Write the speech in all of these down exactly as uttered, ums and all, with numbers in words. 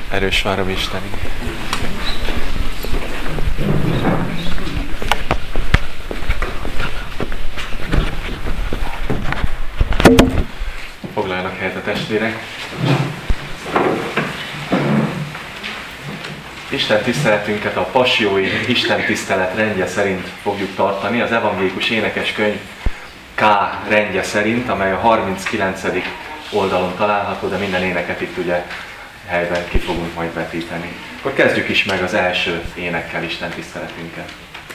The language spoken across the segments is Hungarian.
Erős várom Istenünk. Foglaljanak helyet a testvérek. Isten tiszteletünket a Passiói Isten tisztelet rendje szerint fogjuk tartani, az evangélikus énekeskönyv K rendje szerint, amely a harminckilencedik oldalon található, de minden éneket itt ugye helyben ki fogunk majd vetíteni. Akkor kezdjük is meg az első énekkel Isten tiszteletünket.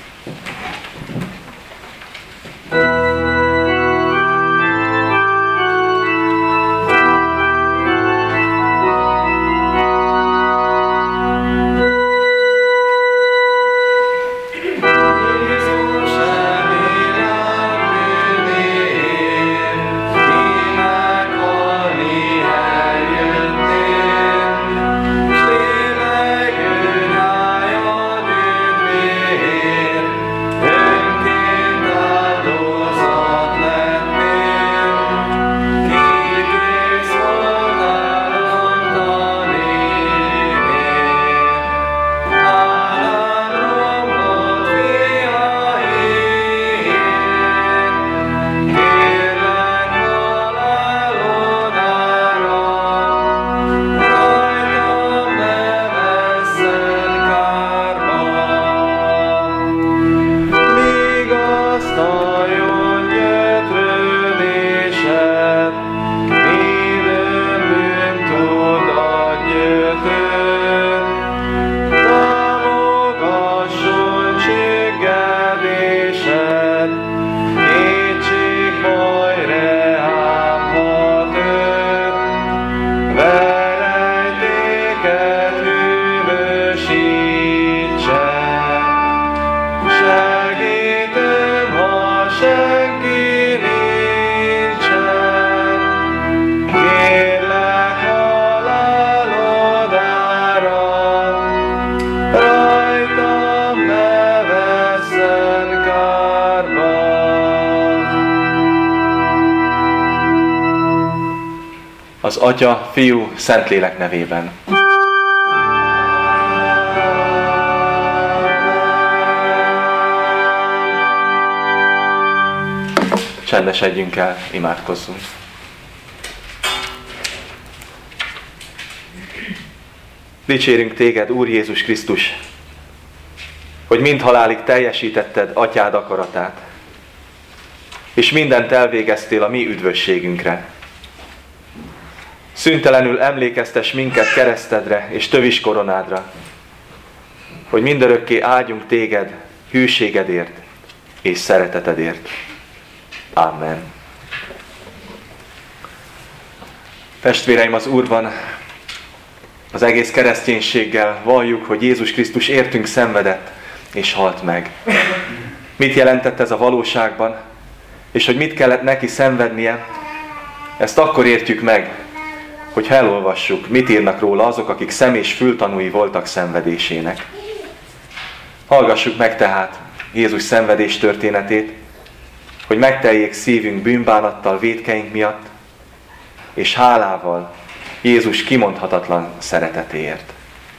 Az Atya, Fiú, Szentlélek nevében. Csendesedjünk el, imádkozzunk. Dicsérünk Téged, Úr Jézus Krisztus, hogy mind halálig teljesítetted Atyád akaratát, és mindent elvégeztél a mi üdvösségünkre. Szüntelenül emlékeztes minket keresztedre és tövis koronádra, hogy mindörökké áldjunk Téged hűségedért és szeretetedért. Amen. Testvéreim, az Úrban az egész kereszténységgel valljuk, hogy Jézus Krisztus értünk szenvedett és halt meg. Mit jelentett ez a valóságban, és hogy mit kellett neki szenvednie, ezt akkor értjük meg, hogyha elolvassuk, mit írnak róla azok, akik szem- és fültanúi voltak szenvedésének. Hallgassuk meg tehát Jézus szenvedés történetét, hogy megteljék szívünk bűnbánattal vétkeink miatt, és hálával Jézus kimondhatatlan szeretetéért.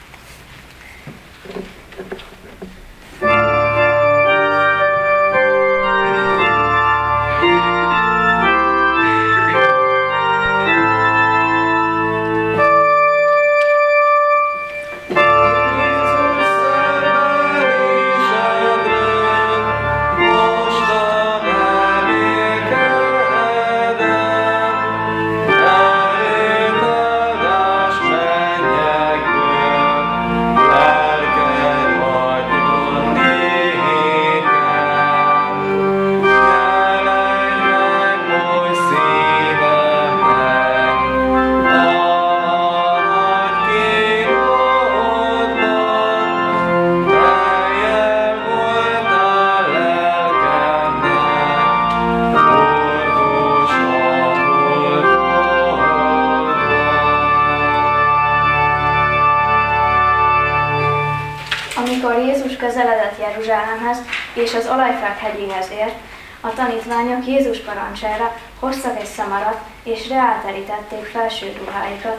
Amikor Jézus közeledett Jeruzsálemhez és az Olajfák hegyéhez ért, a tanítványok Jézus parancsára hoztak egy szamarat, és reálterítették felső ruháikat.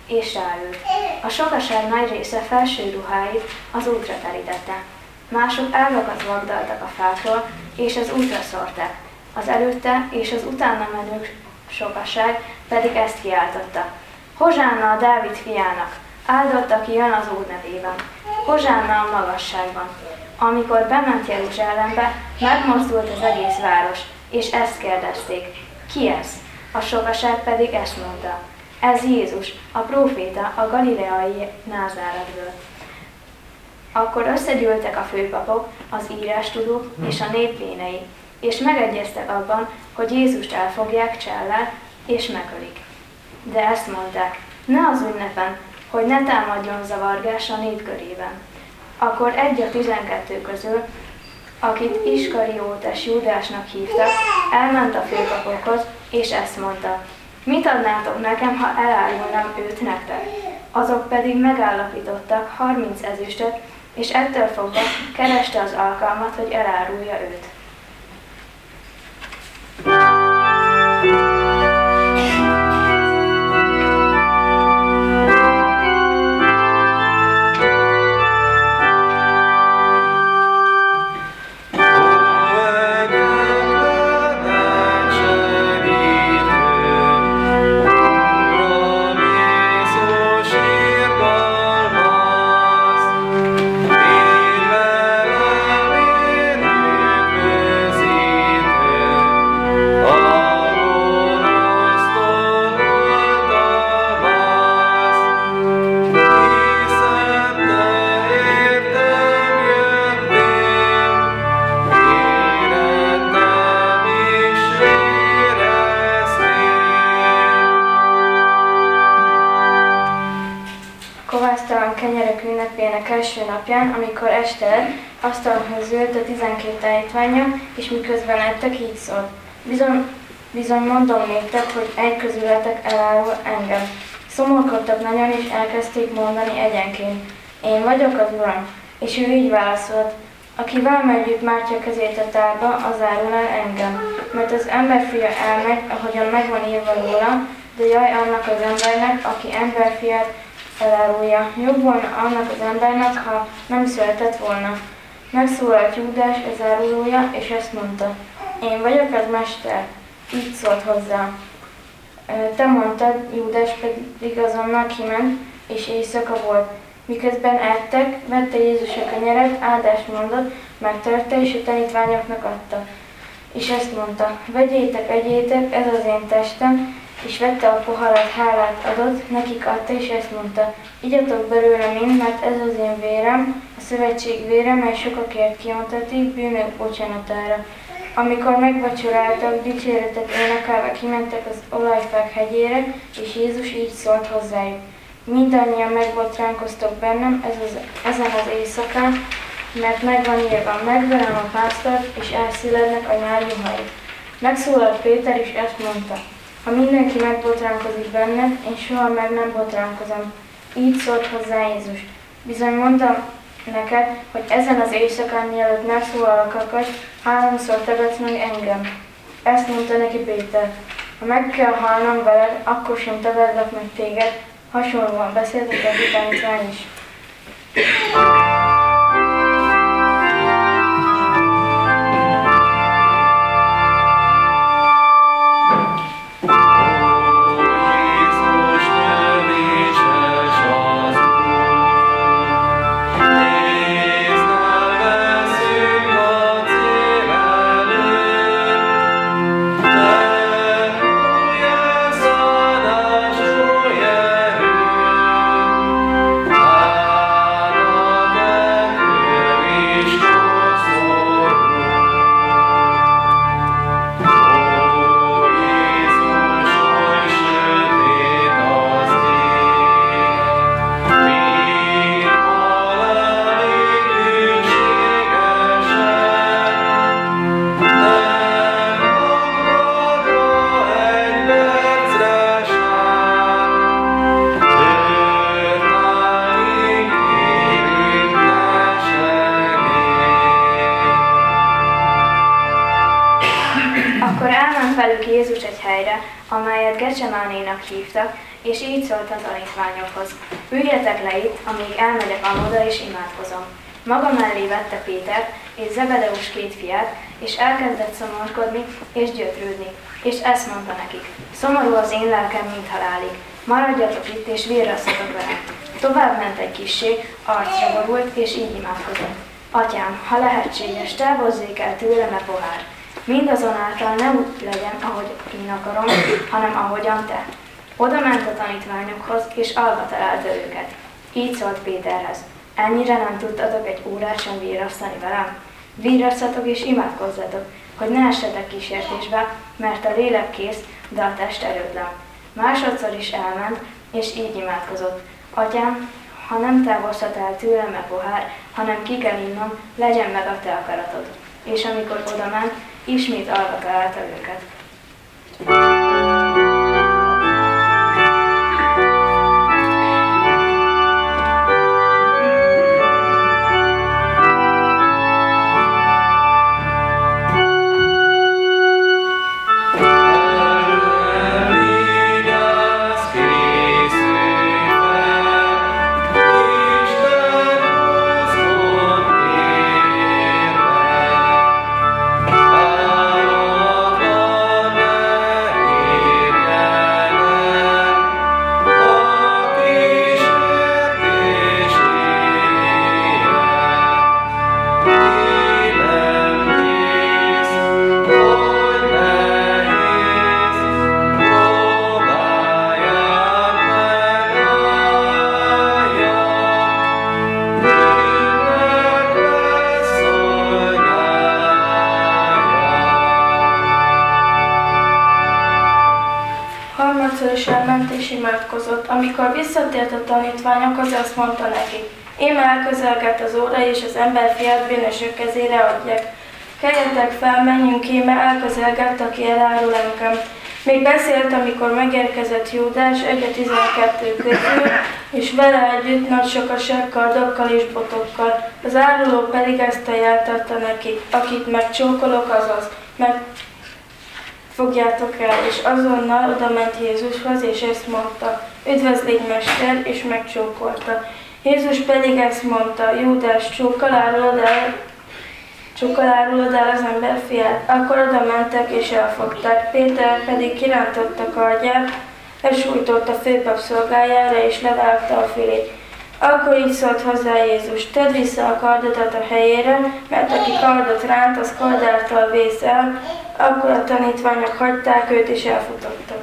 és ráült. A sokaság nagy része felső ruháit az útra terítette. Mások ágakat vagdaltak a fákról, és az útra szórták. Az előtte és az utána menő sokaság pedig ezt kiáltotta. Hozsánna a Dávid fiának, áldott, aki jön az Úr nevében. Hozsánna a magasságban. Amikor bement Jeruzsálembe, megmozdult az egész város, és ezt kérdezték. Ki ez? A sokaság pedig ezt mondta. Ez Jézus, a próféta a galileai Názáretből. Akkor összegyűltek a főpapok, az írástudók és a nép vénei, és megegyeztek abban, hogy Jézust elfogják csellel, és megölik. De ezt mondták, ne az ünnepen, hogy ne támadjon zavargás a nép körében. Akkor egy a tizenkettő közül, akit Iskariótes Júdásnak hívtak, elment a főpapokhoz, és ezt mondta. Mit adnátok nekem, ha elárulnám őt nektek? Azok pedig megállapítottak harminc ezüstöt, és ettől fogva kereste az alkalmat, hogy elárulja őt. Első napján, amikor este lett, asztalhoz ült a tizenkét tanítványa, és miközben ettek, így szólt. Bizony, bizony mondom néktek, hogy egy közületek elárul engem. Szomorkodtak nagyon, és elkezdték mondani egyenként. Én vagyok az Uram. És ő így válaszolt. Aki velem együtt mártja kezét a tárba, az árul el engem. Mert az emberfia elmegy, ahogyan megvan írva róla, de jaj annak az embernek, aki emberfiát elárulja. Jobb volna annak az embernek, ha nem született volna. Megszólalt Júdás az árulója, és ezt mondta. Én vagyok az mester. Így szólt hozzá. Te mondtad, Júdás pedig azonnal kiment, és éjszaka volt. Miközben ettek, vette Jézus a kenyeret, áldást mondott, megtörte, és a tanítványoknak adta. És ezt mondta, vegyétek, egyétek, ez az én testem, és vette a poharat, hálát adott, nekik adta, és ezt mondta, igyatok belőle mind, mert ez az én vérem, a szövetség vére, mely sokakért kiontatik bűnök bocsánatára. Amikor megvacsoráltak, dicséretet énekelve kimentek az olajfák hegyére, és Jézus így szólt hozzájuk. Mindannyian megbotránkoztok bennem ez az, ezen az éjszakán, mert megvan írva, megverem a pásztort, és elszilednek a nyár juhai. Megszólalt Péter, és ezt mondta, ha mindenki megbotránkozik benned, én soha meg nem botránkozom. Így szólt hozzá Jézus. Bizony mondtam neked, hogy ezen az éjszakán, mielőtt megszólalok akar, háromszor tagadsz meg engem. Ezt mondta neki Péter. Ha meg kell halnom veled, akkor sem tagadlak meg téged. Hasonlóan beszélt a tanítvány is. amelyet Gecsemánénak hívtak, és így szólt a tanítványokhoz: üljetek le itt, amíg elmegyek amoda és imádkozom. Maga mellé vette Pétert és Zebedeus két fiát, és elkezdett szomorkodni és gyötrődni, és ezt mondta nekik: szomorú az én lelkem, mint halálig. Maradjatok itt, és virrasszatok velem. Tovább ment egy kissé, arcra borult, és így imádkozott: Atyám, ha lehetséges, távozzék el tőlem e pohár. Mindazonáltal ne úgy legyen, ahogy én akarom, hanem ahogyan te. Oda ment a tanítványokhoz, és alva találta őket. Így szólt Péterhez: ennyire nem tudtatok egy órát sem virrasztani velem? Virrasszatok és imádkozzatok, hogy ne essetek kísértésbe, mert a lélek kész, de a test erőtlen. Másodszor is elment, és így imádkozott: Atyám, ha nem távozhat el tőlem e pohár, hanem ki kell innom, legyen meg a te akaratod. És amikor odament, ismét alva találta őket. Amikor visszatért a tanítványokhoz, azt mondta neki: íme elközelgett az óra, és az emberfiát bűnösök kezére adják. Keljetek fel, menjünk, íme elközelgett, aki elárul engem. Még beszélt, amikor megérkezett Júdás, egy a tizenkettő közül, és vele együtt nagy sokaság kardokkal és botokkal. Az áruló pedig ezt a jelt adta neki: akit megcsókolok, azaz, meg fogjátok el, és azonnal oda ment Jézushoz, és ezt mondta: üdvözlégy, Mester, és megcsókolta. Jézus pedig ezt mondta: Júdás, csókkal árulod el, csókkal árulod el az emberfiát? Akkor oda mentek, és elfogták. Péter pedig kirántotta kardját, elsújtott a főpap szolgájára, és levágta a fülét. Akkor így szólt hozzá Jézus: tedd vissza a kardodat a helyére, mert aki kardot ránt, az kardáltal vészel. Akkor a tanítványok hagyták őt, és elfutottak.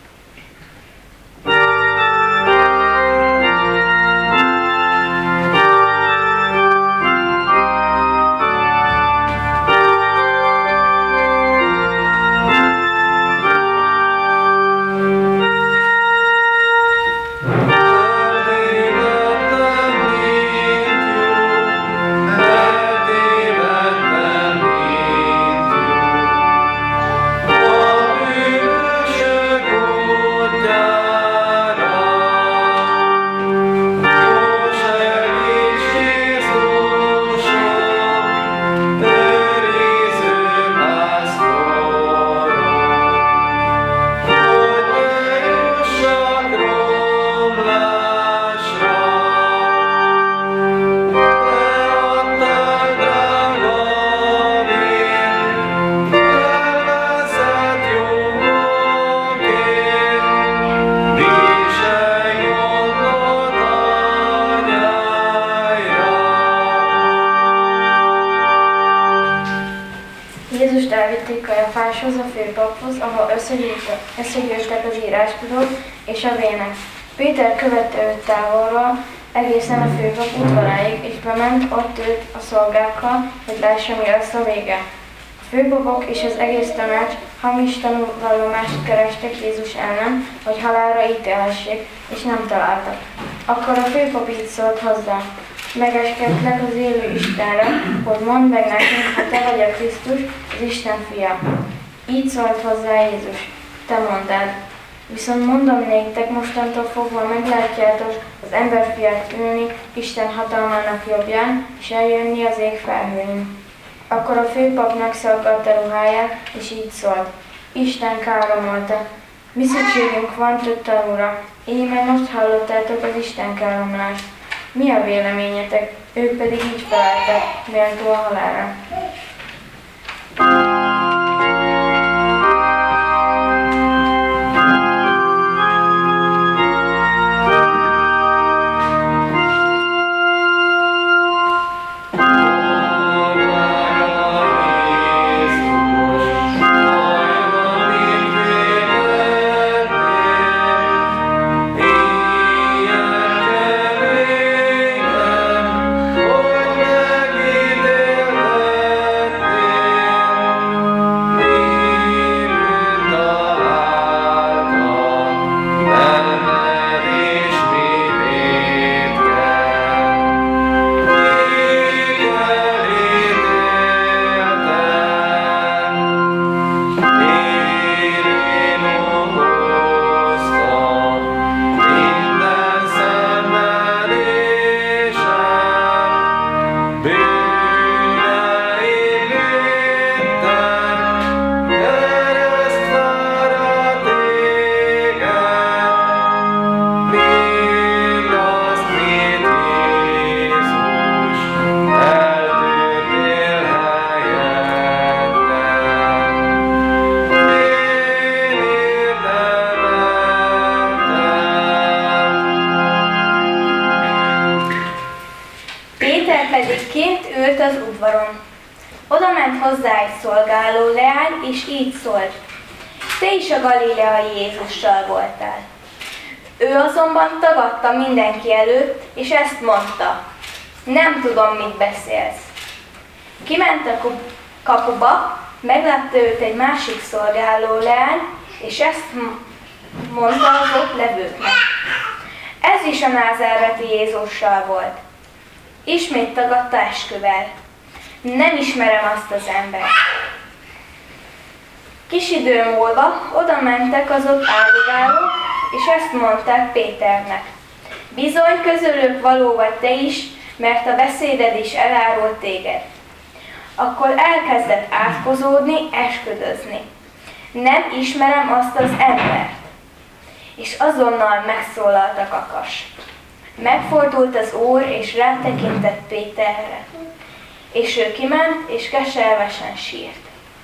Jézust elvitték Kajafáshoz, a főpaphoz, ahol összegyűltek, összegyűltek az írástudók és a vének. Péter követte őt távolról, egészen a főpap udvaráig, és bement, ott ült a szolgákkal, hogy lássa, mi lesz a vége. A főpapok és az egész tanács hamis tanúvallomást kerestek Jézus ellen, hogy halálra ítélhessék, és nem találtak. Akkor a főpap így szólt hozzá: megeskedlek az élő Istenre, hogy mondd meg nekünk, ha te vagy a Krisztus, az Isten fia. Így szólt hozzá Jézus: te mondd. Viszont mondom néktek, mostantól fogva meglátjátok az emberfiát ülni Isten hatalmának jobbján, és eljönni az ég felhőin. Akkor a főpap megszaggatta ruháját, és így szólt: Isten káromolta. Mi szükségünk van több tanúra? Íme most hallottátok az Isten káromlást. Mi a véleményetek? Ők pedig így feleltek, méltó a halálra. Az udvaron. Oda ment hozzá egy szolgáló leány, és így szólt: te is a galileai Jézussal voltál. Ő azonban tagadta mindenki előtt, és ezt mondta: nem tudom, mit beszélsz. Kiment a kapuba, meglátta őt egy másik szolgáló leány, és ezt mondta az ott levőknek: ez is a názáreti Jézussal volt. Ismét tagadta esküvel: nem ismerem azt az embert. Kis idő múlva oda mentek az ott áldogálók, és ezt mondták Péternek: bizony, közülük való vagy te is, mert a beszéded is elárult téged. Akkor elkezdett átkozódni, esküdözni: nem ismerem azt az embert. És azonnal megszólalt a kakas. Megfordult az Úr, és rátekintett Péterre, és ő kiment, és keservesen sírt.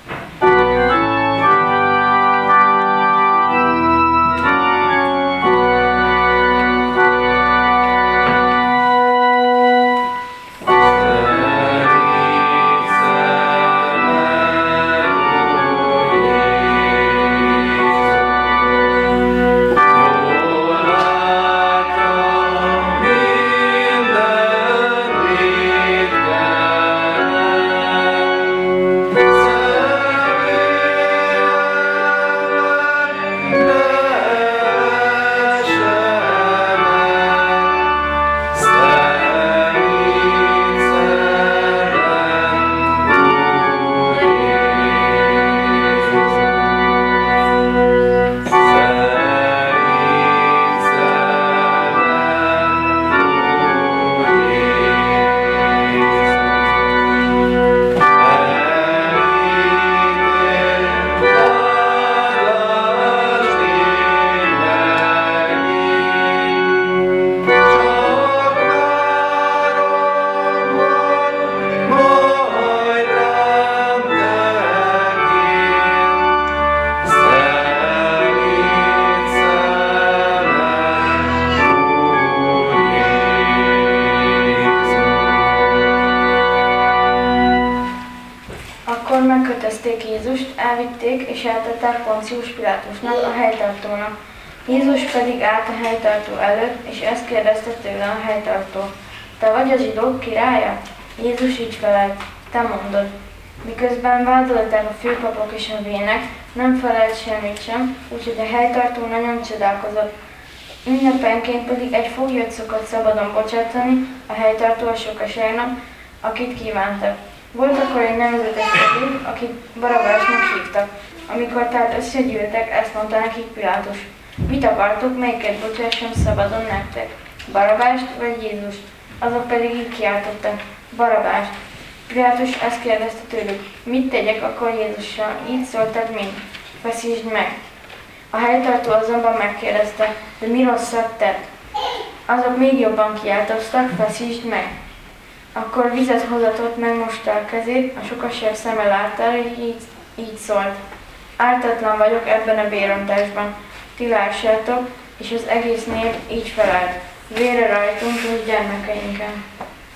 megkötözték Jézust, elvitték és eltettek Poncius Pilátusnak, a helytartónak. Jézus pedig állt a helytartó előtt, és ezt kérdezte tőle a helytartó: te vagy a zsidók királya? Jézus így felelt: te mondod. Miközben vádolták a főpapok és a vének, nem felelt semmit sem, úgyhogy a helytartó nagyon csodálkozott. Ünnepenként pedig egy foglyot szokott szabadon bocsátani a helytartó a sokaságnak, akit kívántak. Volt akkor egy nevezetes fogly, akit Barabásnak hívtak. Amikor tehát összegyűltek, ezt mondta nekik Pilátus: mit akartok, melyiket bocsássam szabadon nektek? Barabást vagy Jézust? Azok pedig így kiáltottak: Barabást. Pilátus ezt kérdezte tőlük: mit tegyek akkor Jézussal? Így szóltad mind. Feszítsd meg. A helytartó azonban megkérdezte, hogy mi rosszat tett. Azok még jobban kiáltoztak, feszítsd meg. Akkor vizet hozatott, megmosta a kezét, a sokaság szeme látára, és így, így szólt. Ártatlan vagyok ebben a bérontásban. Ti lássátok, és az egész nép így felelt. Vére rajtunk és gyermekeinken.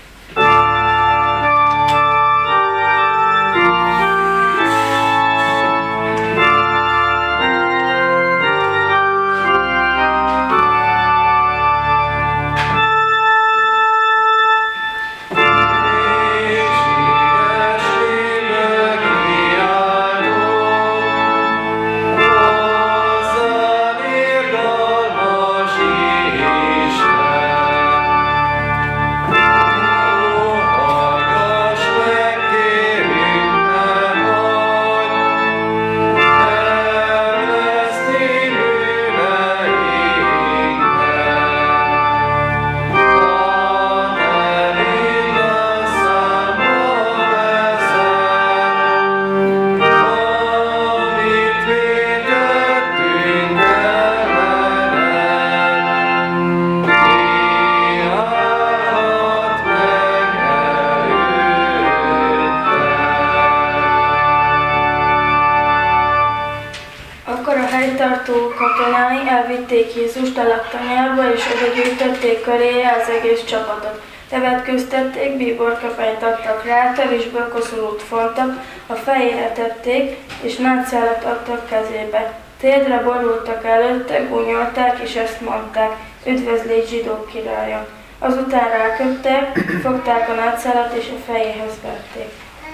Helytartó katonái elvitték Jézust a laktanyába, és oda gyűjtötték köréje az egész csapatot. Tevetkőztették, bíborköpenyt adtak rá, tevésből koszorút fontak, a fejére tették, és nátszálat adtak kezébe. Térdre borultak előtte, gúnyolták, és ezt mondták, üdvözlégy zsidók királya. Azután ráköptek, fogták a nátszálat, és a fejéhez vették.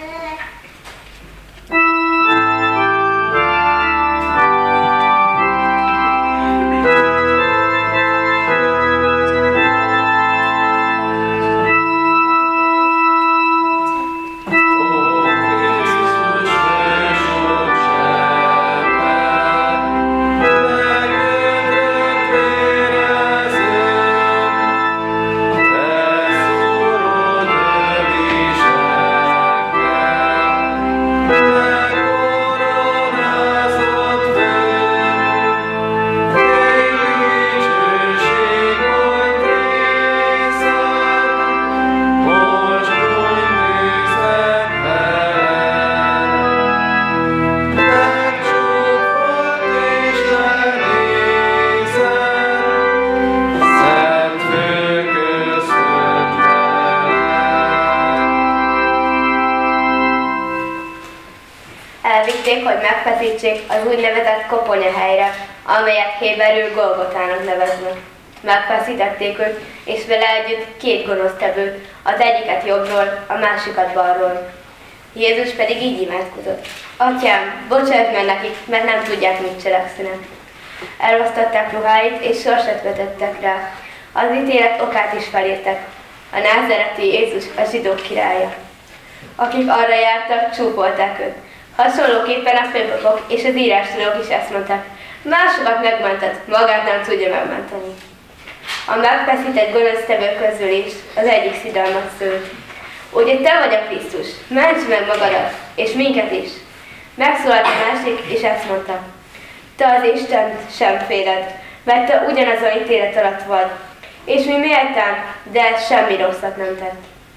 Elvitték, hogy megfeszítsék az úgynevezett koponyahelyre, amelyet héberül Golgotának neveznek. Megfeszítették őt, és vele együtt két gonosztevőt, az egyiket jobbról, a másikat balról. Jézus pedig így imádkozott. Atyám, bocsáss meg nekik, mert nem tudják, mit cselekszenek. Elosztották ruháit, és sorsot vetettek rá. Az ítélet okát is felírtak. A názáreti Jézus a zsidók királya. Akik arra jártak, csúfolták őt. Hasonlóképpen a főpapok és az írástudók is ezt mondták. Másokat megmentett, magát nem tudja megmenteni. A megfeszített gonosztevő közül is az egyik szidalmat szült. Ugye te vagy a Krisztus, ments meg magadat, és minket is. Megszólalt a másik, és ezt mondta. Te az Isten sem féled, mert te ugyanazon ítélet alatt vagy, és mi méltán, de semmi rosszat nem tett.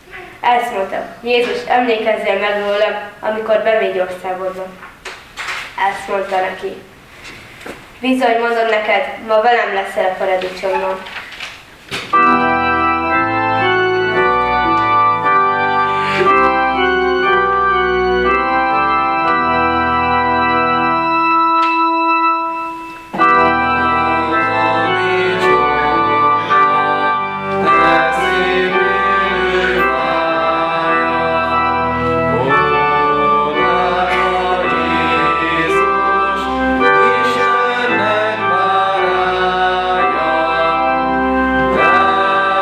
Ezt mondta, Jézus, emlékezzél meg rólam, amikor bemégy országodba. Ezt mondta neki. Bizony, mondom neked, ma velem leszel a paradicsomban. Istennek bárája,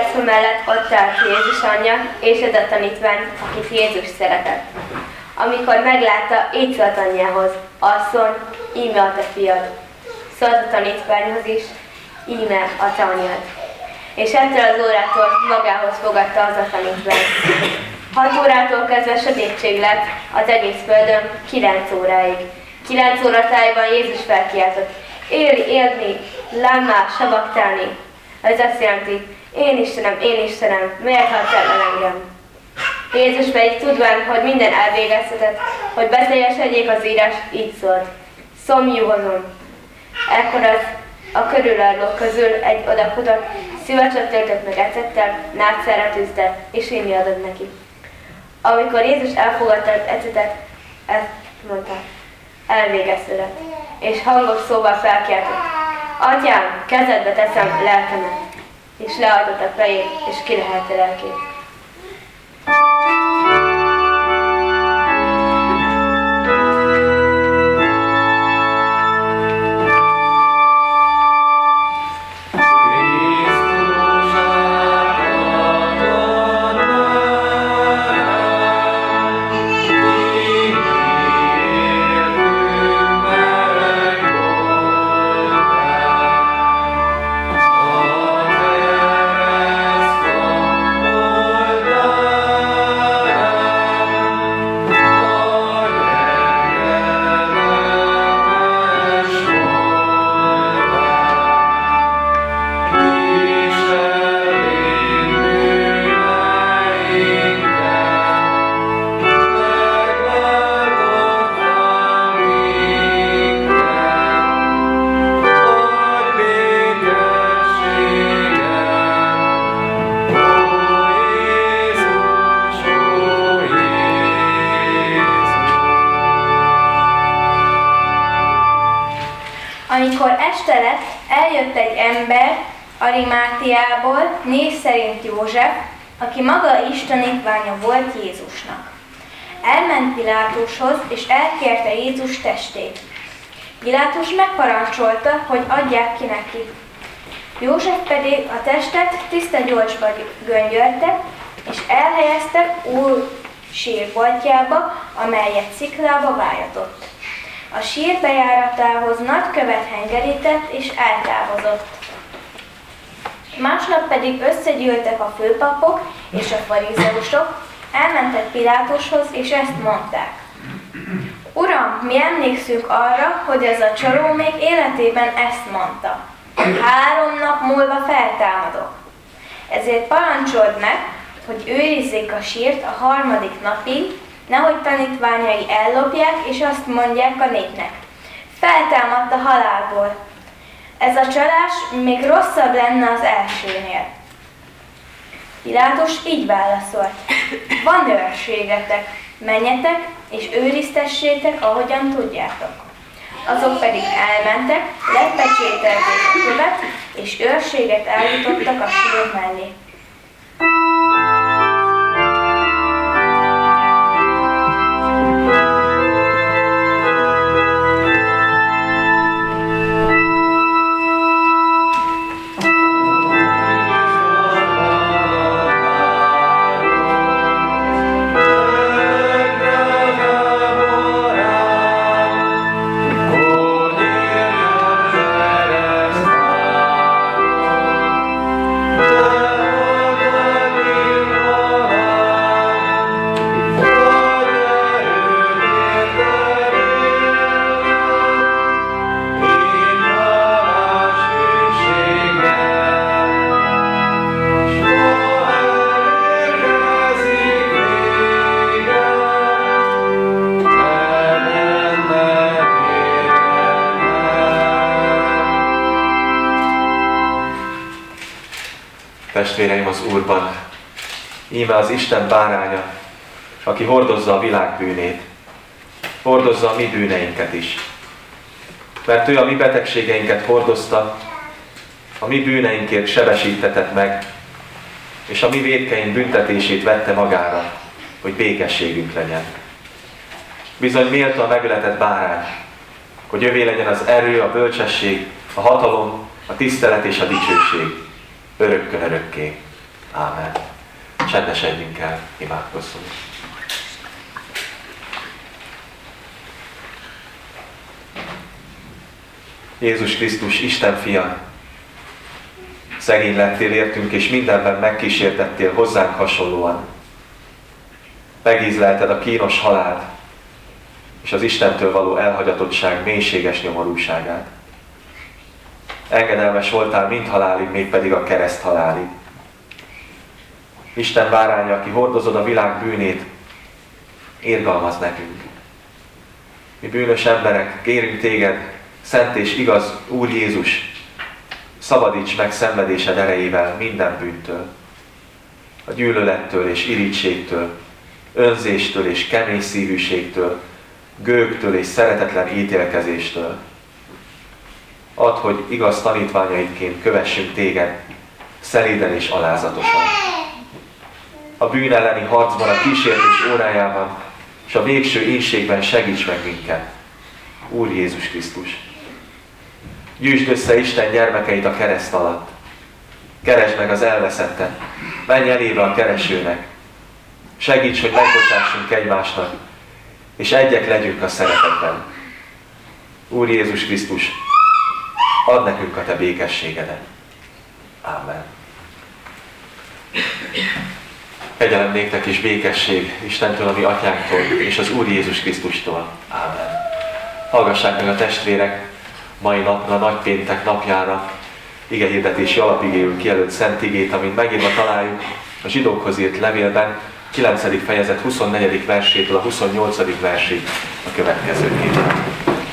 ajtó mellett ott állt Jézus anyja és az a tanítvány, akit Jézus szeretett. Amikor meglátta, így szólt anyjához: asszony, íme a te fiad. Szólt a tanítványhoz is: íme a te anyád. És ettől az órától magához fogadta az a tanítvány. Hat órától kezdve sötétség lett az egész földön kilenc óráig. Kilenc óra tájban Jézus felkiáltott: Éli, élni, lámmá, sabaktáni. Ez azt jelenti: én Istenem, én Istenem, miért hagytál el engem? Jézus pedig tudván, hogy minden elvégeztetett, hogy beteljesedjék az írás, így szólt: szomjúhozom. Ekkor az a körülállók közül egy odafutott, szivacsot töltött meg ecettel, nátszára tűzte, és inni adott neki. Amikor Jézus elfogadta az ecetet, ezt mondta: elvégeztetett, és hangos szóval felkiáltott: Atyám, kezedbe teszem lelkemet, és lehajtotta a fejét, és kilehelte lelkét. Amikor este lett, eljött egy ember Arimátiából, név szerint József, aki maga is tanítványa volt Jézusnak. Elment Pilátushoz, és elkérte Jézus testét. Pilátus megparancsolta, hogy adják ki neki. József pedig a testet tiszta gyolcsba göngyölte, és elhelyezte új sírboltjába, amelyet sziklába vájatott. A sír bejáratához nagy követ hengerített, és eltávozott. Másnap pedig összegyűltek a főpapok és a farizeusok, elmentek Pilátushoz, és ezt mondták: Uram, mi emlékszünk arra, hogy ez a csaló még életében ezt mondta: három nap múlva feltámadok. Ezért parancsold meg, hogy őrizzék a sírt a harmadik napig, nehogy tanítványai ellopják, és azt mondják a népnek: feltámadt a halálból. Ez a csalás még rosszabb lenne az elsőnél. Pilátus így válaszolt: van őrségetek, menjetek és őriztessétek, ahogyan tudjátok. Azok pedig elmentek, lepecsételték a követ, és őrséget állítottak a sír mellé. Testvéreim az Úrban, íme az Isten báránya, aki hordozza a világ bűnét, hordozza a mi bűneinket is. Mert ő a mi betegségeinket hordozta, a mi bűneinkért sebesítetett meg, és a mi vétkeink büntetését vette magára, hogy békességünk legyen. Bizony méltó a megöletett bárány, hogy övé legyen az erő, a bölcsesség, a hatalom, a tisztelet és a dicsőség, örökkön örökké. Ámen. Csendesedjünk el, imádkozzunk. Jézus Krisztus, Isten fia, szegény lettél értünk, és mindenben megkísértettél hozzánk hasonlóan. Megízlelted a kínos halált, és az Istentől való elhagyatottság mélységes nyomorúságát. Engedelmes voltál mind halálig, mégpedig a kereszt halálig. Isten báránya, aki hordozod a világ bűnét, irgalmaz nekünk. Mi bűnös emberek, kérünk téged, szent és igaz Úr Jézus, szabadíts meg szenvedésed erejével minden bűntől, a gyűlölettől és irítségtől, önzéstől és kemény szívűségtől, gőgtől és szeretetlen ítélkezéstől. Add, hogy igaz tanítványaidként kövessünk téged, szelíden és alázatosan. A bűn elleni harcban, a kísértés órájában, és a végső énségben segíts meg minket, Úr Jézus Krisztus. Gyűjtsd össze Isten gyermekeit a kereszt alatt. Keresd meg az elveszettet, menj elébe a keresőnek. Segíts, hogy megbocsássunk egymásnak, és egyek legyünk a szeretetben. Úr Jézus Krisztus, add nekünk a te békességedet. Ámen. Kegyelem néktek és békesség Istentől, a mi atyánktól, és az Úr Jézus Krisztustól. Ámen. Hallgassák meg a testvérek mai napra, nagypéntek napjára igehirdetési alapigéül kijelölt szent igét, amit megírva találjuk a zsidókhoz írt levélben, kilencedik fejezet huszonnegyedik versétől a huszonnyolcadik versig a következőképpen.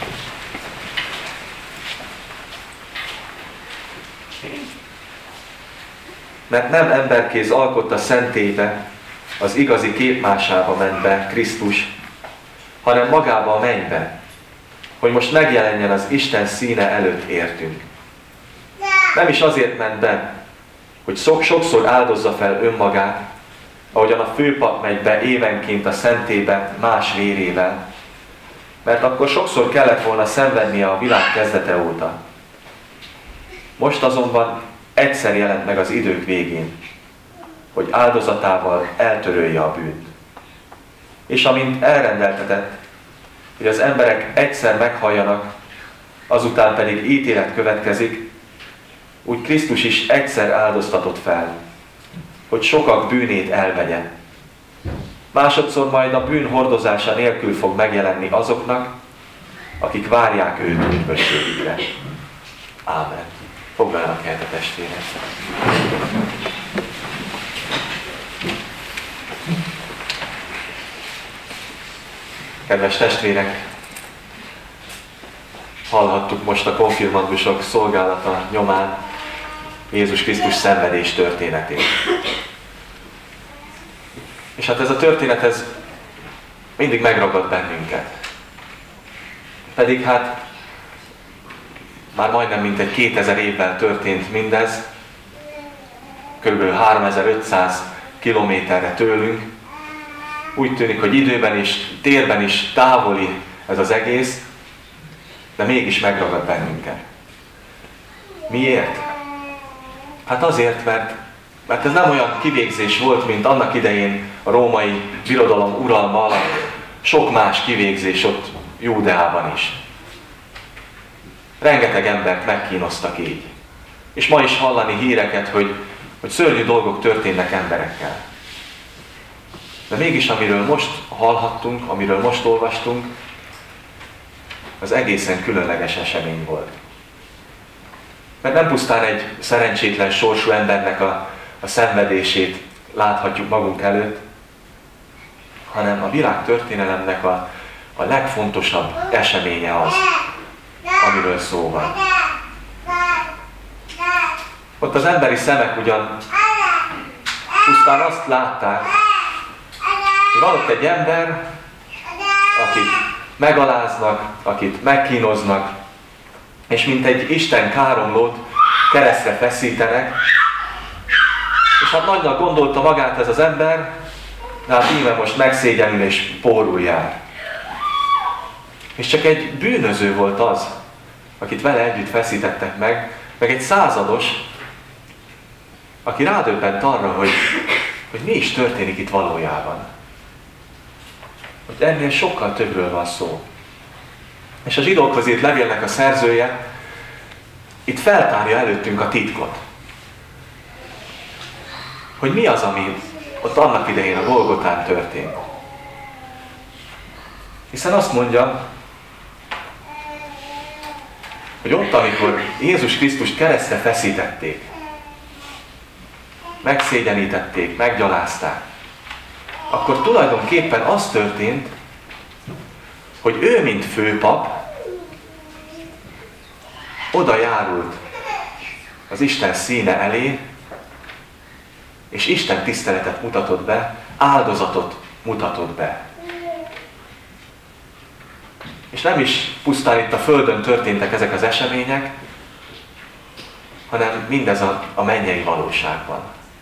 Mert nem emberkéz alkotta szentélybe, az igazi képmásába ment be Krisztus, hanem magába a mennybe, hogy most megjelenjen az Isten színe előtt értünk. Nem is azért ment be, hogy sok, sokszor áldozza fel önmagát, ahogyan a főpap megy be évenként a szentélybe más vérével, mert akkor sokszor kellett volna szenvednie a világ kezdete óta. Most azonban egyszer jelent meg az idők végén, hogy áldozatával eltörölje a bűnt. És amint elrendeltetett, hogy az emberek egyszer meghalljanak, azután pedig ítélet következik, úgy Krisztus is egyszer áldoztatott fel, hogy sokak bűnét elvegye. Másodszor majd a bűn hordozása nélkül fog megjelenni azoknak, akik várják őt üdvösségükre. Ámen. Foglaljanak helyet a testvérek. Kedves testvérek, hallhattuk most a konfirmandusok szolgálata nyomán Jézus Krisztus szenvedés történetét. És hát ez a történet, ez mindig megragad bennünket. Pedig hát már majdnem mintegy kétezer évvel történt mindez, kb. háromezer-ötszáz kilométerre tőlünk. Úgy tűnik, hogy időben és térben is távoli ez az egész, de mégis megragad bennünket. Miért? Hát azért, mert, mert ez nem olyan kivégzés volt, mint annak idején a római birodalom uralma alatt sok más kivégzés ott Júdeában is. Rengeteg embert megkínoztak így. És ma is hallani híreket, hogy, hogy szörnyű dolgok történnek emberekkel. De mégis, amiről most hallhattunk, amiről most olvastunk, az egészen különleges esemény volt. Mert nem pusztán egy szerencsétlen sorsú embernek a, a szenvedését láthatjuk magunk előtt, hanem a világ történelemnek a, a legfontosabb eseménye az, amiről szó van. Ott az emberi szemek ugyan pusztán azt látták, hogy van ott egy ember, akit megaláznak, akit megkínoznak, és mint egy Isten káromlót keresztre feszítenek, és hát nagynak gondolta magát ez az ember, de hát íme most megszégyenül és pórul jár. És csak egy bűnöző volt az, akit vele együtt feszítettek meg, meg egy százados, aki rádöbbent arra, hogy, hogy mi is történik itt valójában. Hogy ennél sokkal többről van szó. És a zsidókhoz írt levélnek a szerzője itt feltárja előttünk a titkot. Hogy mi az, ami ott annak idején a Golgotán történt. Hiszen azt mondja, hogy ott, amikor Jézus Krisztust keresztre feszítették, megszégyenítették, meggyalázták, akkor tulajdonképpen az történt, hogy ő, mint főpap, oda járult az Isten színe elé, és Isten tiszteletet mutatott be, áldozatot mutatott be. És nem is pusztán itt a Földön történtek ezek az események, hanem mindez a, a mennyei valóságban.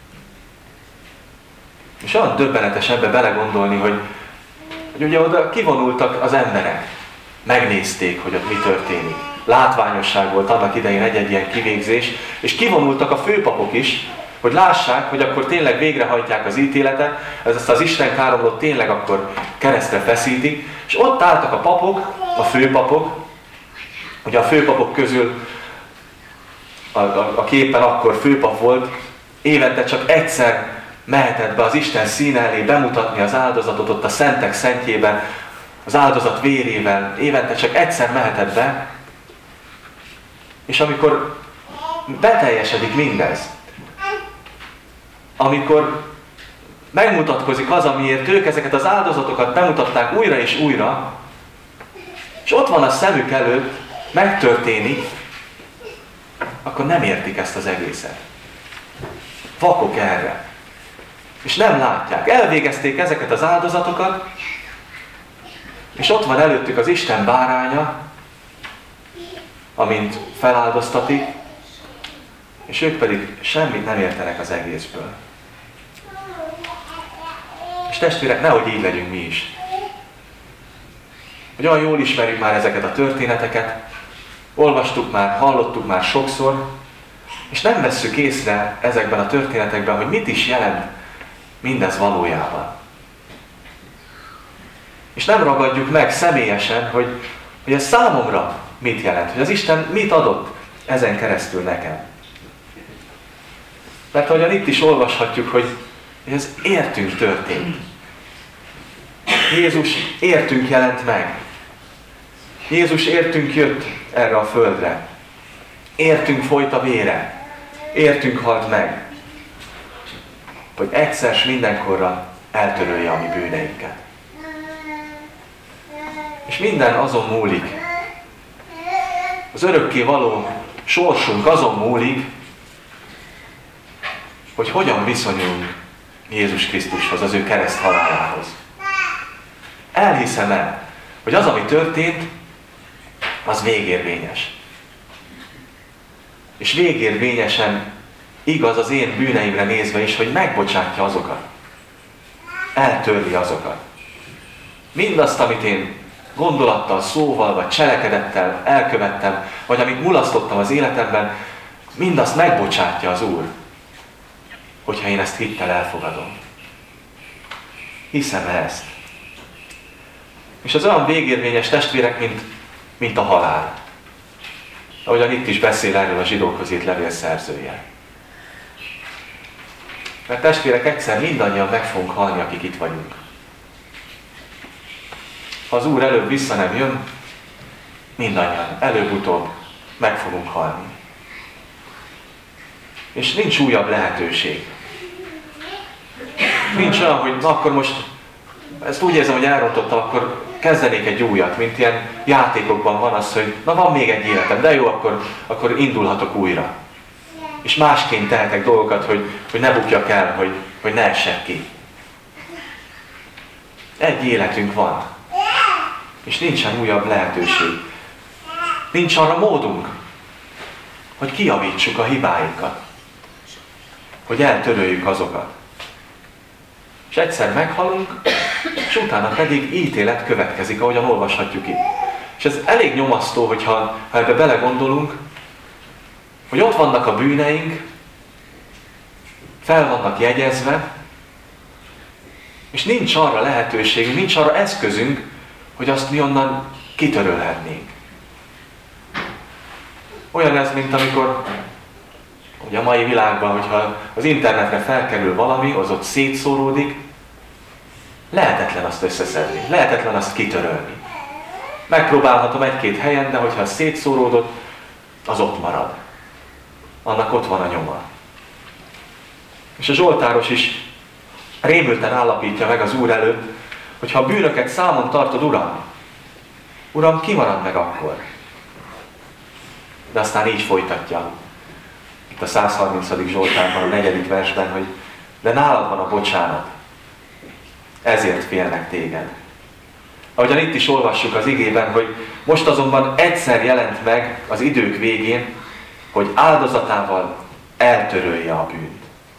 És olyan döbbenetes ebbe belegondolni, hogy, hogy ugye oda kivonultak az emberek, megnézték, hogy ott mi történik. Látványosság volt annak idején egy-egy ilyen kivégzés, és kivonultak a főpapok is, hogy lássák, hogy akkor tényleg végrehajtják az ítéletet, ezt az Isten káromlót tényleg akkor keresztre feszítik, és ott álltak a papok, a főpapok, ugye a főpapok közül, a, a, aki éppen akkor főpap volt, évente csak egyszer mehetett be az Isten színe elé bemutatni az áldozatot ott a szentek szentjében, az áldozat vérével, évente csak egyszer mehetett be, és amikor beteljesedik mindez, amikor megmutatkozik az, amiért ők ezeket az áldozatokat bemutatták újra és újra, és ott van a szemük előtt, megtörténik, akkor nem értik ezt az egészet. Vakok erre. És nem látják. Elvégezték ezeket az áldozatokat, és ott van előttük az Isten báránya, amint feláldoztatik, és ők pedig semmit nem értenek az egészből. És testvérek, nehogy így legyünk mi is. Hogy olyan jól ismerjük már ezeket a történeteket, olvastuk már, hallottuk már sokszor, és nem vesszük észre ezekben a történetekben, hogy mit is jelent mindez valójában. És nem ragadjuk meg személyesen, hogy, hogy ez számomra mit jelent, hogy az Isten mit adott ezen keresztül nekem. Mert ahogyan itt is olvashatjuk, hogy ez értünk történt. Jézus értünk jelent meg. Jézus értünk jött erre a földre. Értünk folyt a vére. Értünk halt meg. Hogy egyszer s mindenkorra eltörölje a mi bűneinket. És minden azon múlik. Az örökké való sorsunk azon múlik, hogy hogyan viszonyulunk Jézus Krisztushoz, az ő kereszt halálához. Elhiszem-e, hogy az, ami történt, az végérvényes. És végérvényesen igaz az én bűneimre nézve is, hogy megbocsátja azokat. Eltörli azokat. Mindazt, amit én gondolattal, szóval, vagy cselekedettel elkövettem, vagy amit mulasztottam az életemben, mindazt megbocsátja az Úr, hogyha én ezt hittel elfogadom. Hiszem ezt. És az olyan végérvényes testvérek, mint, mint a halál. Ahogyan itt is beszél erről a zsidókhoz írt levél szerzője. Mert testvérek, egyszer mindannyian meg fogunk halni, akik itt vagyunk. Ha az Úr előbb vissza nem jön, mindannyian előbb-utóbb meg fogunk halni. És nincs újabb lehetőség. Nincs olyan, hogy na akkor most ezt úgy érzem, hogy elrontottam, akkor kezdenék egy újat, mint ilyen játékokban van az, hogy na van még egy életem, de jó, akkor, akkor indulhatok újra. És másként tehetek dolgokat, hogy, hogy ne bukjak el, hogy, hogy ne essek ki. Egy életünk van. És nincsen újabb lehetőség. Nincs arra módunk, hogy kijavítsuk a hibáinkat. Hogy eltöröljük azokat. És egyszer meghalunk, és utána pedig ítélet következik, ahogyan olvashatjuk itt. És ez elég nyomasztó, hogyha ha ebbe belegondolunk, hogy ott vannak a bűneink, fel vannak jegyezve, és nincs arra lehetőségünk, nincs arra eszközünk, hogy azt mi onnan kitörölhetnénk. Olyan ez, mint amikor ugye a mai világban, hogyha az internetre felkerül valami, az ott szétszóródik, lehetetlen azt összeszedni, lehetetlen azt kitörölni. Megpróbálhatom egy-két helyen, de hogyha szétszóródott, az ott marad. Annak ott van a nyoma. És a zsoltáros is rémülten állapítja meg az Úr előtt, hogy ha a bűnöket számon tartod, Uram, Uram, ki marad meg akkor? De aztán így folytatja. Itt a százharmincadik Zsoltárban, a negyedik versben, hogy de nálad van a bocsánat, ezért félnek téged. Ahogyan itt is olvassuk az igében, hogy most azonban egyszer jelent meg az idők végén, hogy áldozatával eltörölje a bűnt.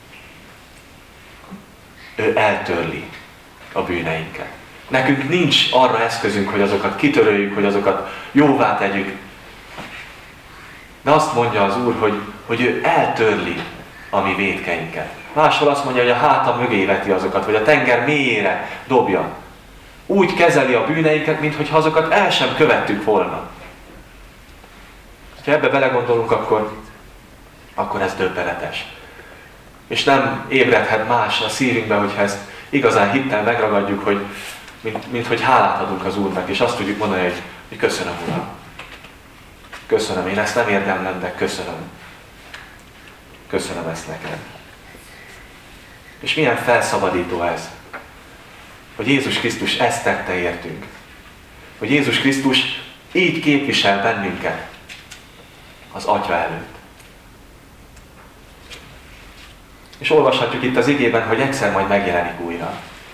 Ő eltörli a bűneinket. Nekünk nincs arra eszközünk, hogy azokat kitöröljük, hogy azokat jóvá tegyük. De azt mondja az Úr, hogy, hogy ő eltörli a mi vétkeinket. Máshol azt mondja, hogy a háta mögé veti azokat, vagy a tenger mélyére dobja. Úgy kezeli a bűneinket, mintha azokat el sem követtük volna. Ha ebbe belegondolunk, akkor, akkor ez döbbenetes. És nem ébredhet más a szívünkbe, hogyha ezt igazán hittel megragadjuk, hogy, mint, mint hogy hálát adunk az Úrnak, és azt tudjuk mondani, hogy, hogy köszönöm, Uram. Köszönöm, én ezt nem érdemlem, de köszönöm. Köszönöm ezt neked. És milyen felszabadító ez, hogy Jézus Krisztus ezt tette értünk. Hogy Jézus Krisztus így képvisel bennünket az Atya előtt. És olvashatjuk itt az igében, hogy egyszer majd megjelenik újra.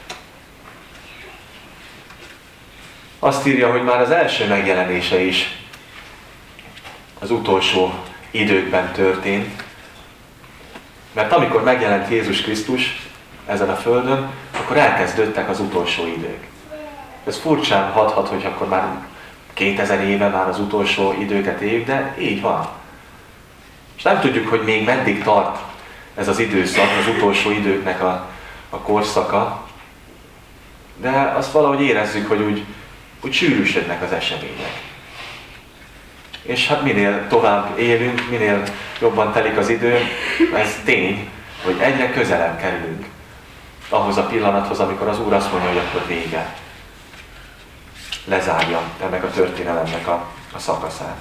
Azt írja, hogy már az első megjelenése is az utolsó időkben történt. Mert amikor megjelent Jézus Krisztus ezen a földön, akkor elkezdődtek az utolsó idők. Ez furcsán hathat, hogy akkor már kétezer éve már az utolsó időket éljük, de így van. És nem tudjuk, hogy még meddig tart ez az időszak, az utolsó időknek a, a korszaka, de azt valahogy érezzük, hogy úgy, úgy sűrűsödnek az események. És hát minél tovább élünk, minél jobban telik az idő, ez tény, hogy egyre közelebb kerülünk ahhoz a pillanathoz, amikor az Úr azt mondja, hogy akkor vége. Lezárja ennek a történelemnek a, a szakaszát.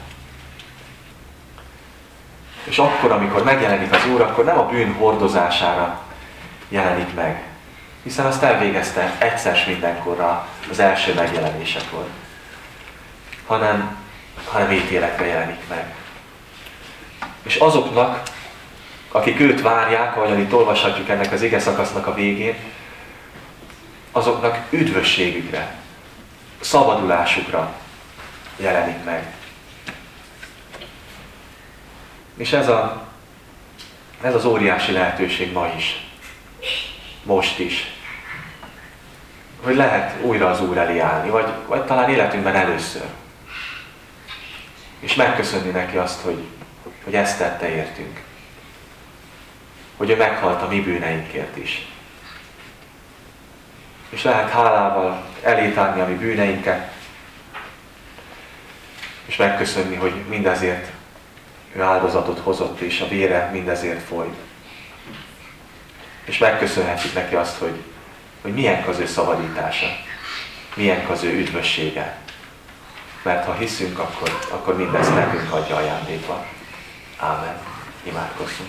És akkor, amikor megjelenik az Úr, akkor nem a bűn hordozására jelenik meg, hiszen azt elvégezte egyszer s mindenkorra az első megjelenésekor, hanem, hanem ítéletre jelenik meg. És azoknak, akik őt várják, ahogyan itt olvashatjuk ennek az ige szakasznak a végén, azoknak üdvösségükre, szabadulásukra jelenik meg. És ez, a, ez az óriási lehetőség ma is, most is, hogy lehet újra az Úr elé állni, vagy, vagy talán életünkben először. És megköszönni neki azt, hogy, hogy ezt tette értünk. Hogy ő meghalt a mi bűneinkért is. És lehet hálával elétárni a mi bűneinket, és megköszönni, hogy mindezért ő áldozatot hozott, és a vére mindezért folyt. És megköszönhetjük neki azt, hogy, hogy milyen az ő szabadítása, milyen az ő üdvössége. Mert ha hiszünk, akkor, akkor mindezt nekünk adja ajándékba. Ámen. Imádkozzunk.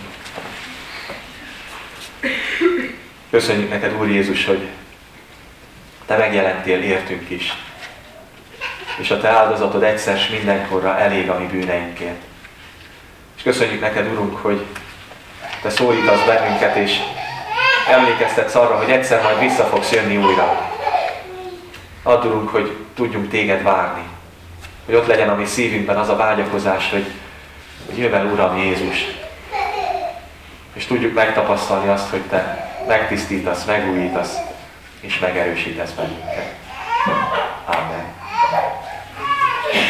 Köszönjük neked, Úr Jézus, hogy te megjelentél értünk is. És a te áldozatod egyszer s mindenkorra elég a mi bűneinkért. És köszönjük neked, Urunk, hogy te szólítasz bennünket, és emlékeztetsz arra, hogy egyszer majd vissza fogsz jönni újra. Add, Urunk, hogy tudjunk téged várni. Hogy ott legyen a mi szívünkben az a vágyakozás, hogy, hogy jöjj el, Uram Jézus. És tudjuk megtapasztalni azt, hogy te megtisztítasz, megújítasz, és megerősítesz bennünket. Ámen.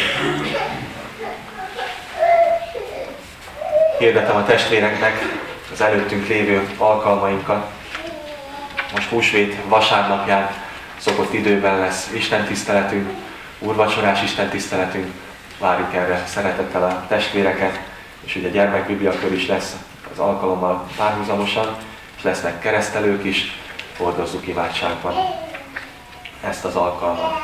Hirdetem a testvéreknek az előttünk lévő alkalmainkat. Most húsvét vasárnapján szokott időben lesz istentiszteletünk, úrvacsorás istentiszteletünk. Várjuk erre szeretettel a testvéreket, és ugye gyermekbibliakör is lesz az alkalommal párhuzamosan, és lesznek keresztelők is, hordozzuk imádságban ezt az alkalmat.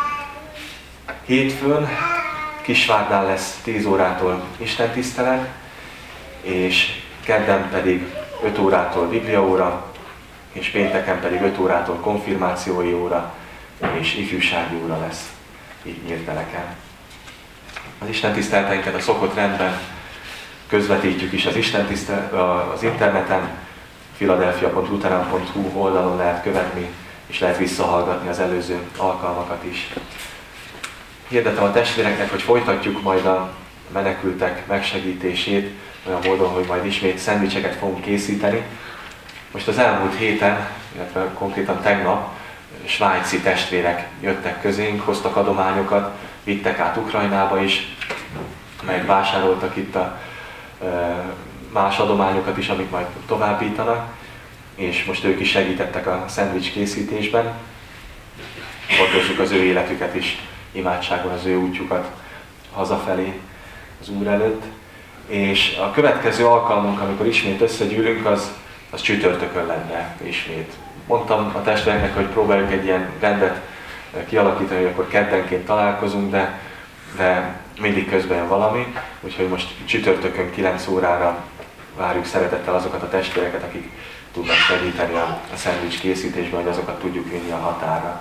Hétfőn Kisvárdán lesz tíz órától istentisztelet, és kedden pedig öt órától bibliaóra, és pénteken pedig öt órától konfirmációi óra és ifjúsági óra lesz, így Nyírteleken. Az istentiszteleteinket a szokott rendben közvetítjük is az, az interneten, philadelphia pont lutheran pont hu oldalon lehet követni, és lehet visszahallgatni az előző alkalmakat is. Hirdetem a testvéreknek, hogy folytatjuk majd a menekültek megsegítését, olyan módon, hogy majd ismét szendvicseket fogunk készíteni. Most az elmúlt héten, illetve konkrétan tegnap svájci testvérek jöttek közénk, hoztak adományokat, vittek át Ukrajnába is, meg vásároltak itt a más adományokat is, amit majd továbbítanak, és most ők is segítettek a szendvics készítésben. Hordozzuk az ő életüket is, imádságon az ő útjukat hazafelé az Úr előtt. És a következő alkalmunk, amikor ismét összegyűlünk, az, az csütörtökön lenne ismét. Mondtam a testvéreknek, hogy próbáljuk egy ilyen rendet kialakítani, hogy akkor keddenként találkozunk, de, de mindig közben jön valami, úgyhogy most csütörtökön kilenc órára várjuk szeretettel azokat a testvéreket, akik tudnak segíteni a, a szendvics készítésben, hogy azokat tudjuk vinni a határra.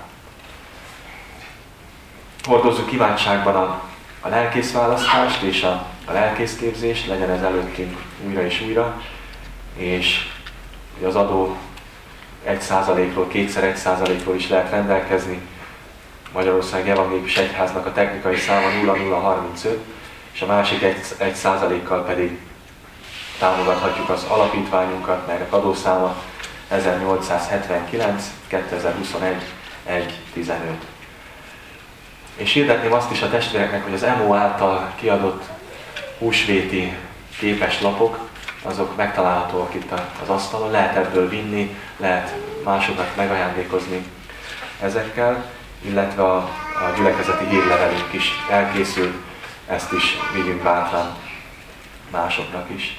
Hordozzuk imádságban a, a lelkészválasztást és a, a lelkészképzést, legyen ez előttünk újra és újra, és az adó egy százalékról, kétszer egy százalékról is lehet rendelkezni. Magyarország Evangélikus Egyháznak a technikai száma nulla nulla harmincöt, és a másik egy százalékkal pedig támogathatjuk az alapítványunkat, melynek adószáma ezernyolcszázhetvenkilenc kétezer-huszonegy egy tizenöt. És hirdetném azt is a testvéreknek, hogy az em o által kiadott húsvéti képeslapok, azok megtalálhatóak itt az asztalon, lehet ebből vinni, lehet másoknak megajándékozni ezekkel, illetve a, a gyülekezeti hírlevelünk is elkészült, ezt is vigyünk bátran másoknak is.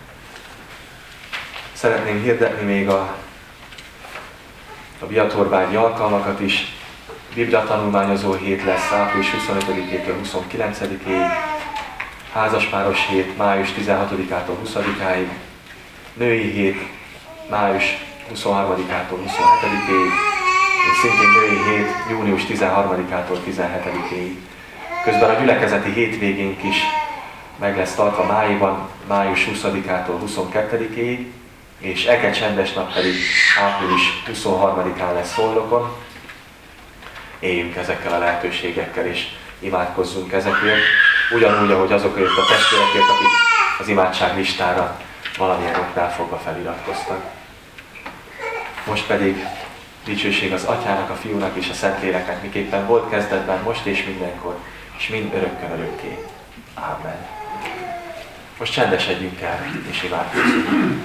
Szeretném hirdetni még a, a biatorbágyi alkalmakat is. Biblia tanulmányozó hét lesz április huszonötödikétől huszonkilencedikéig, házaspáros hét május tizenhatodikától huszadikáig, női hét május huszonharmadikától huszonhetedikéig, és szintén női hét június tizenharmadikától tizenhetedikéig. Közben a gyülekezeti hétvégénk is meg lesz tartva májban, május huszadikától huszonkettedikéig, és eke csendes nap pedig április huszonharmadikán lesz Szolnokon. Éljünk ezekkel a lehetőségekkel, és imádkozzunk ezekért, ugyanúgy, ahogy azokért a testvérekért, akik az imádság listára valamilyen oknál fogva feliratkoztak. Most pedig dicsőség az Atyának, a Fiúnak és a Szentléleknek, miképpen volt kezdetben, most és mindenkor, és mind örökkön örökké. Ámen. Most csendesedjünk el, és imádkozzunk.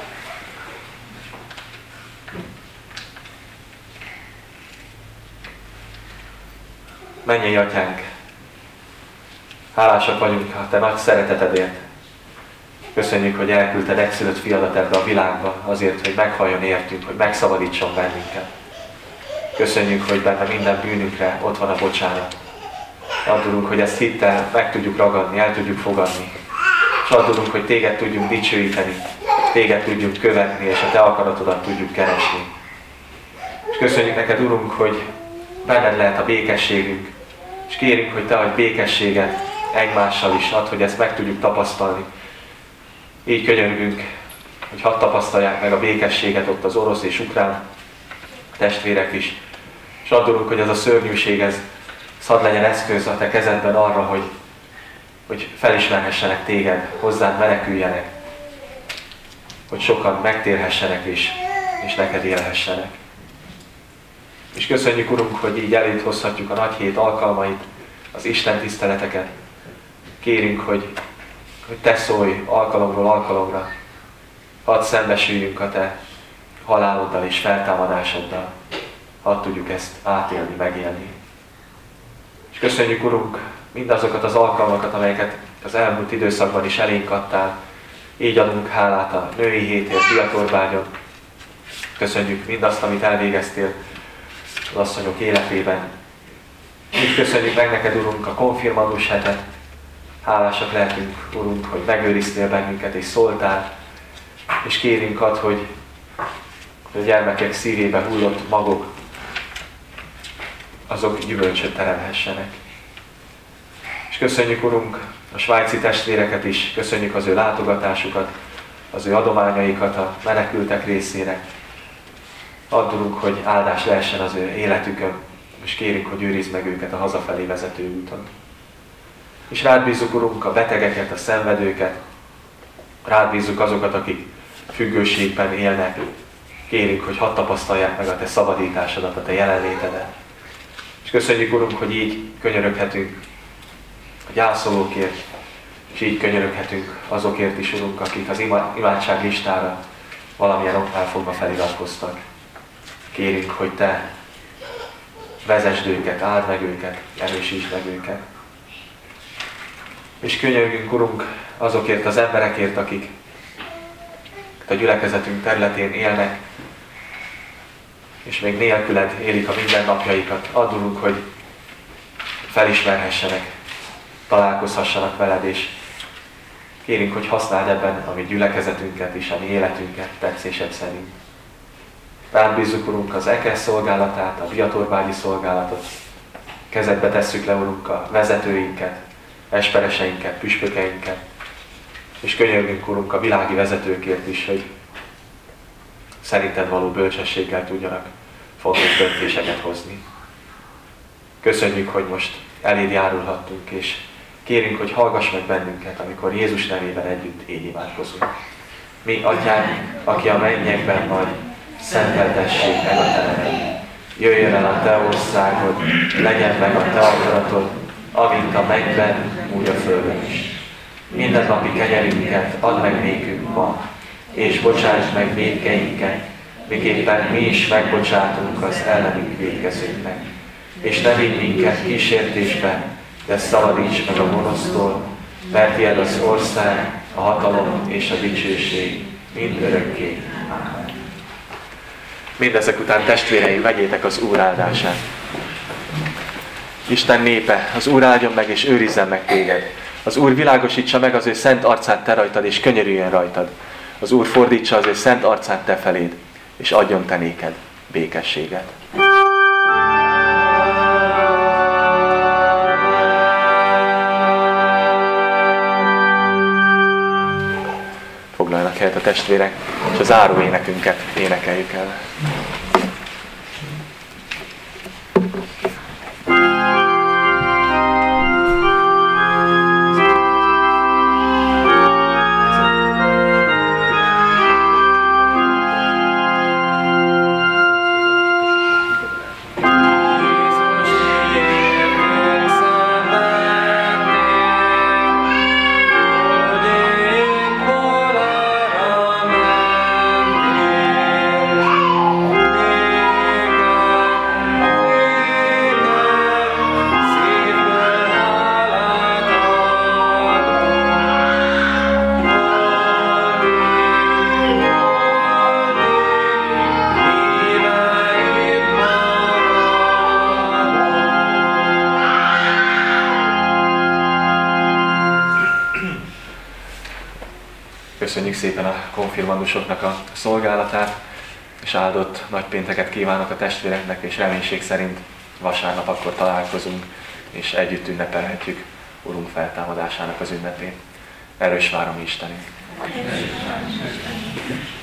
Mennyei Atyánk, hálásak vagyunk a Te nagy szeretetedért. Köszönjük, hogy elküldted egyszülött fiadat ebbe a világba azért, hogy meghalljon értünk, hogy megszabadítson bennünket. Köszönjük, hogy benne minden bűnünkre ott van a bocsánat. Addulunk, hogy ezt hittel meg tudjuk ragadni, el tudjuk fogadni. És addulunk, hogy Téged tudjunk dicsőíteni, Téged tudjunk követni, és a Te akaratodat tudjuk keresni. És köszönjük neked, Urunk, hogy benned lehet a békességünk, és kérünk, hogy Te adj békességet egymással is, add, hogy ezt meg tudjuk tapasztalni. Így könyörgünk, hogy hadd tapasztalják meg a békességet ott az orosz és ukrán testvérek is, és addulunk, hogy ez a szörnyűség, ez hadd legyen eszköz a Te kezedben arra, hogy, hogy felismerhessenek Téged, hozzád meneküljenek, hogy sokan megtérhessenek és, és neked élhessenek. És köszönjük, Urunk, hogy így eléd hozhatjuk a nagy hét alkalmait, az Isten tiszteleteket. Kérünk, hogy, hogy Te szólj alkalomról alkalomra, Hadd szembesüljünk a Te haláloddal és feltámadásoddal. Hadd tudjuk ezt átélni, megélni. És köszönjük, Urunk, mindazokat az alkalmakat, amelyeket az elmúlt időszakban is elénk adtál. Így adunk hálát a női hétért Biatorbágyon. Köszönjük mindazt, amit elvégeztél az asszonyok életében. Így köszönjük meg neked, Urunk, a konfirmandus hetet. Hálásak lehetünk, Urunk, hogy megőriztél bennünket és szóltál. És kérünk ad, hogy a gyermekek szívébe hullott magok, azok gyümölcsöt teremhessenek. És köszönjük, Urunk, a svájci testvéreket is, köszönjük az ő látogatásukat, az ő adományaikat a menekültek részére. Add, Urunk, hogy áldás lehessen az ő életükön, és kérjük, hogy őrizd meg őket a hazafelé vezető úton. És rád bízzuk, Urunk, a betegeket, a szenvedőket, rád bízzuk azokat, akik függőségben élnek. Kérjük, hogy hadd tapasztalják meg a Te szabadításodat, a Te jelenlétedet. És köszönjük, Urunk, hogy így könyöröghetünk a gyászolókért, és így könyöröghetünk azokért is, Urunk, akik az imádság listára valamilyen oknál fogva feliratkoztak. Kérjük, hogy Te vezesd őket, áld meg őket, erősítsd meg őket. És könyörgünk, Urunk, azokért az emberekért, akik a gyülekezetünk területén élnek, és még nélküled élik a mindennapjaikat. Add, Urunk, hogy felismerhessenek, találkozhassanak veled, és kérünk, hogy használd ebben a mi gyülekezetünket és a mi életünket tetszésed szerint. Rád bízzuk, Urunk, az EKESZ szolgálatát, a Biatorbágyi szolgálatot. Kezedbe tesszük le, Urunk, a vezetőinket, espereseinket, püspökeinket, és könyörgünk, Urunk, a világi vezetőkért is, hogy szerinted való bölcsességgel tudjanak fontos döntéseket hozni. Köszönjük, hogy most eléd járulhattunk, és kérünk, hogy hallgass meg bennünket, amikor Jézus nevében együtt így imádkozunk. Mi, Atyánk, aki a mennyekben vagy, szenteltessék meg a Te neved. Jöjjön el a Te országod, legyen meg a Te akaratod, amint a mennyben, úgy a földön is. Mindennapi kenyerünket add meg nékünk ma, és bocsáss meg vétkeinket, miképpen mi is megbocsátunk az ellenünk vétkezőknek. És ne vigy minket kísértésbe, de szabadíts meg a gonosztól, mert tiéd az ország, a hatalom és a dicsőség mind örökké. Amen. Mindezek után, testvéreim, vegyétek az Úr áldását. Isten népe, az Úr áldjon meg és őrizzen meg téged. Az Úr világosítsa meg az ő szent arcát te rajtad, és könyörüljön rajtad. Az Úr fordítsa az ő szent arcát te feléd, és adjon te néked békességet. Foglaljanak helyet a testvérek, és a záró énekünket énekeljük el. Köszönjük szépen a konfirmandusoknak a szolgálatát, és áldott nagypénteket kívánok a testvéreknek, és reménység szerint vasárnap akkor találkozunk, és együtt ünnepelhetjük Urunk feltámadásának az ünnepét. Erős várom Istenünk!